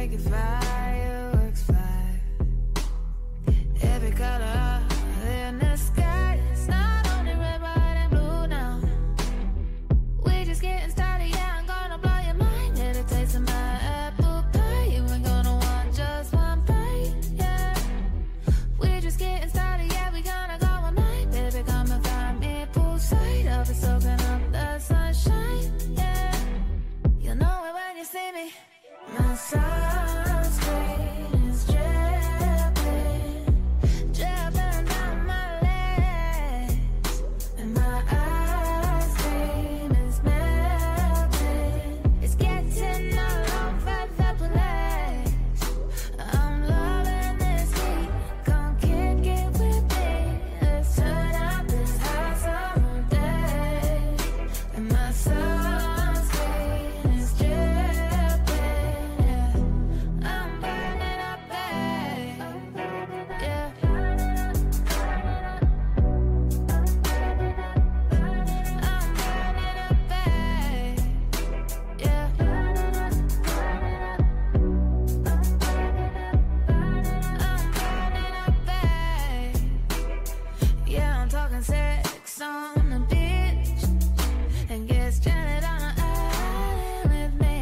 making fireworks fly. Every color in the sky. It's not only red, white, and blue now. We just getting started, yeah, I'm gonna blow your mind. Get a taste of my apple pie. You ain't gonna want just one bite, yeah. We just getting started, yeah, we gonna go all night. Baby, come and find me poolside. I'll be soaking up the sunshine, yeah. You'll know it when you see me. My sunscreen is dripping, dripping down my legs, and my ice cream is melting. It's getting all over the place. I'm loving this heat. Come kick it with me. Let's turn up this hot summer day. And my sunscreen is dripping, yeah. I'm burning up, babe, yeah. I'm burning up, babe, yeah. I'm burning up, babe. Yeah, I'm talking sex on the beach and get stranded on an island with me.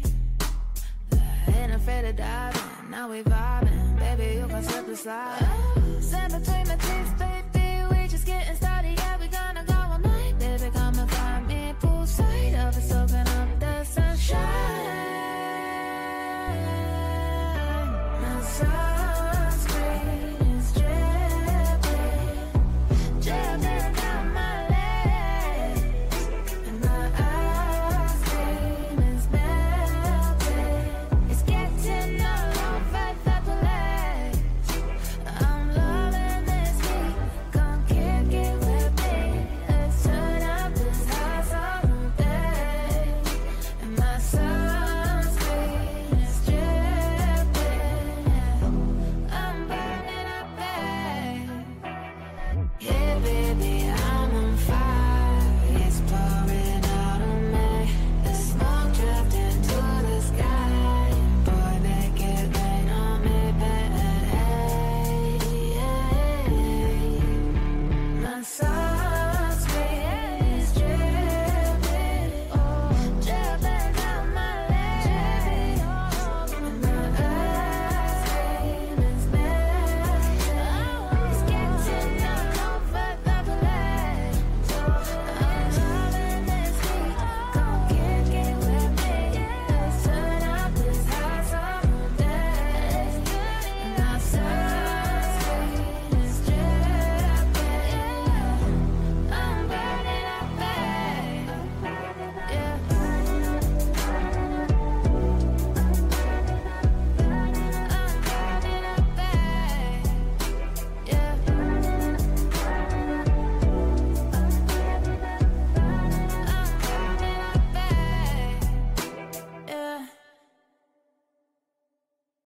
I ain't afraid of diving, now we vibing. Baby, you can slip and slide. Sand between my teeth, baby, we just getting started. Yeah, we gonna go all night. Baby, come and find me poolside. I'll be soaking up the sunshine. My